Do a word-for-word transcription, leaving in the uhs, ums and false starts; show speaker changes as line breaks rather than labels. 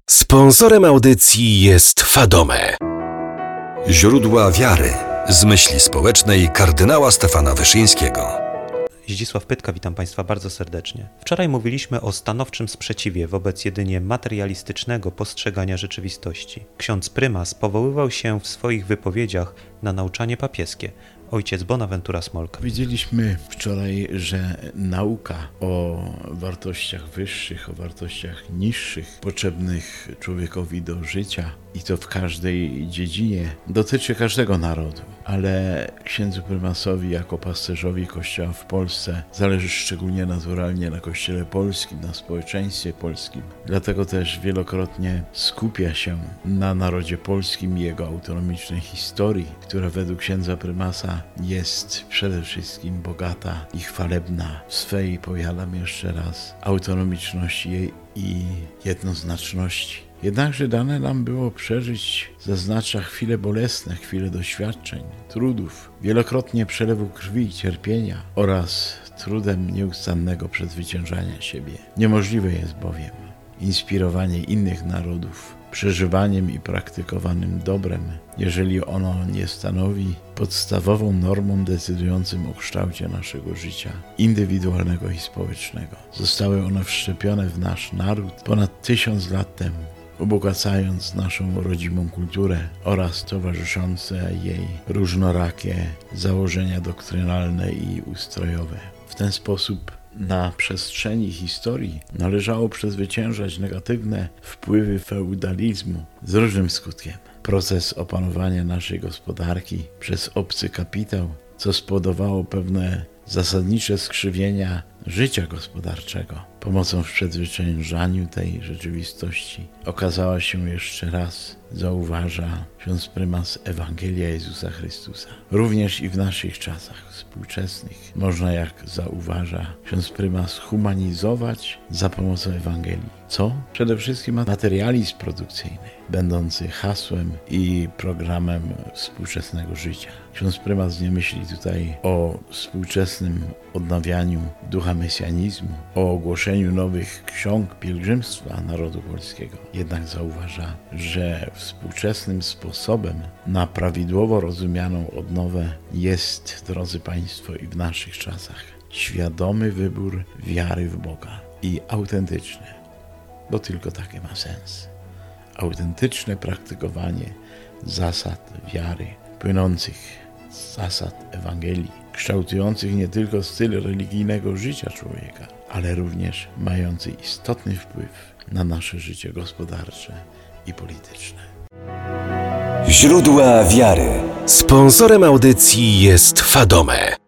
Sponsorem audycji jest Fadome.
Źródła wiary z myśli społecznej kardynała Stefana Wyszyńskiego.
Zdzisław Pytka, witam Państwa bardzo serdecznie. Wczoraj mówiliśmy o stanowczym sprzeciwie wobec jedynie materialistycznego postrzegania rzeczywistości. Ksiądz prymas powoływał się w swoich wypowiedziach na nauczanie papieskie. Ojciec Bonaventura Smolka.
Widzieliśmy wczoraj, że nauka o wartościach wyższych, o wartościach niższych, potrzebnych człowiekowi do życia i to w każdej dziedzinie, dotyczy każdego narodu. Ale księdzu prymasowi jako pasterzowi Kościoła w Polsce zależy szczególnie naturalnie na Kościele polskim, na społeczeństwie polskim. Dlatego też wielokrotnie skupia się na narodzie polskim i jego autonomicznej historii, która według księdza prymasa jest przede wszystkim bogata i chwalebna w swej, powiadam jeszcze raz, autonomiczności i jednoznaczności. Jednakże dane nam było przeżyć, zaznacza chwile bolesne, chwile doświadczeń, trudów, wielokrotnie przelewu krwi i cierpienia oraz trudem nieustannego przezwyciężania siebie. Niemożliwe jest bowiem inspirowanie innych narodów przeżywaniem i praktykowanym dobrem, jeżeli ono nie stanowi podstawową normą decydującą o kształcie naszego życia indywidualnego i społecznego. Zostały one wszczepione w nasz naród ponad tysiąc lat temu, ubogacając naszą rodzimą kulturę oraz towarzyszące jej różnorakie założenia doktrynalne i ustrojowe. W ten sposób na przestrzeni historii należało przezwyciężać negatywne wpływy feudalizmu z różnym skutkiem. Proces opanowania naszej gospodarki przez obcy kapitał, co spowodowało pewne zasadnicze skrzywienia życia gospodarczego. Pomocą w przezwyciężaniu tej rzeczywistości okazała się jeszcze raz, zauważa ksiądz prymas, Ewangelia Jezusa Chrystusa. Również i w naszych czasach współczesnych można, jak zauważa ksiądz prymas, humanizować za pomocą Ewangelii. Co? Przede wszystkim materializm produkcyjny, będący hasłem i programem współczesnego życia. Ksiądz prymas nie myśli tutaj o współczesnym odnawianiu ducha mesjanizmu, o ogłoszeniu nowych ksiąg pielgrzymstwa narodu polskiego. Jednak zauważa, że współczesnym sposobem na prawidłowo rozumianą odnowę jest, drodzy Państwo, i w naszych czasach świadomy wybór wiary w Boga i autentyczny, bo tylko takie ma sens. Autentyczne praktykowanie zasad wiary, płynących z zasad Ewangelii, kształtujących nie tylko styl religijnego życia człowieka, ale również mający istotny wpływ na nasze życie gospodarcze i polityczne.
Źródła wiary. Sponsorem audycji jest Fadome.